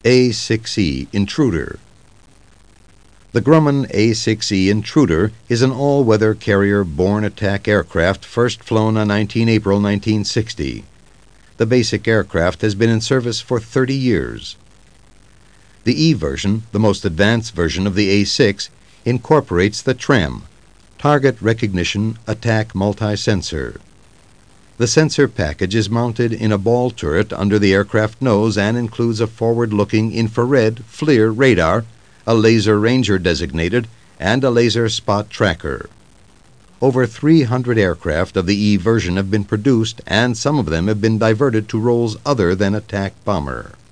A-6E Intruder. The Grumman A-6E Intruder is an all-weather carrier-borne attack aircraft first flown on 19 April 1960. The basic aircraft has been in service for 30 years. The E version, the most advanced version of the A-6, incorporates the TRAM, Target Recognition Attack Multi-Sensor. The sensor package is mounted in a ball turret under the aircraft nose and includes a forward-looking infrared FLIR radar, a laser ranger designated, and a laser spot tracker. Over 300 aircraft of the E version have been produced, and some of them have been diverted to roles other than attack bomber.